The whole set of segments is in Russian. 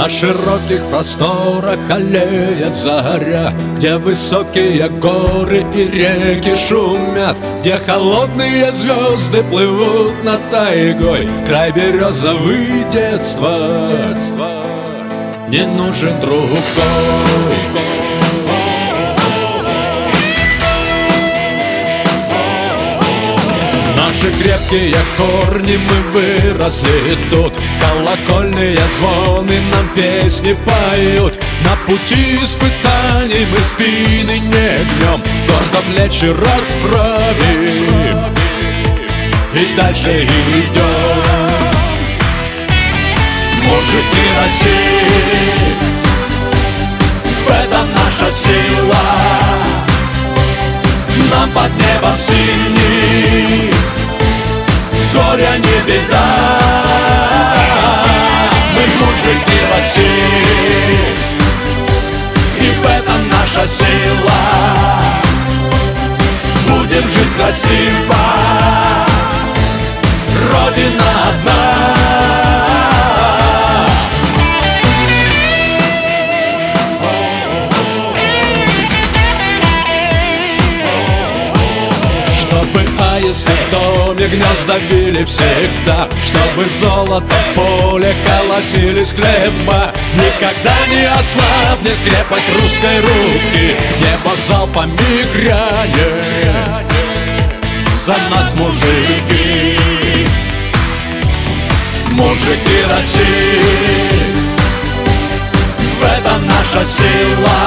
На широких просторах аллеет заря, где высокие горы и реки шумят, где холодные звезды плывут над тайгой. Край березовый детства не нужен другой. Наши крепкие корни, мы выросли тут, колокольные звоны нам песни поют. На пути испытаний мы спины не гнем, гордо плечи расправим и дальше идем. Мужики России, в этом наша сила, нам под небом синий горя не беда. Мы мужики России, и в этом наша сила. Будем жить красиво, Родина одна. Чтобы аисты в доме гнезда били всегда, чтобы золото в поле колосились хлеба. Никогда не ослабнет крепость русской руки, небо залпами грянет за нас, мужики. Мужики России, в этом наша сила,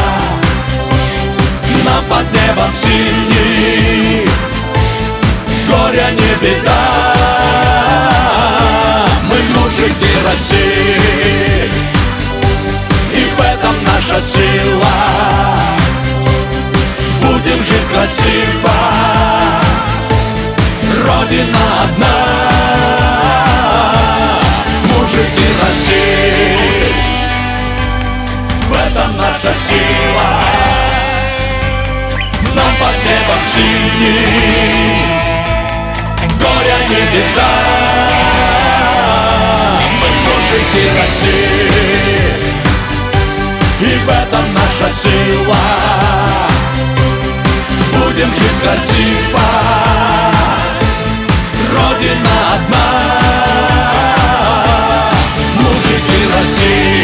нам под небом синий горя не беда. Мы мужики России, и в этом наша сила. Будем жить красиво, Родина одна. Мужики России, в этом наша сила. Нам под небом синий горя не беда. Мы мужики России, и в этом наша сила. Будем жить красиво, Родина одна. Мужики России.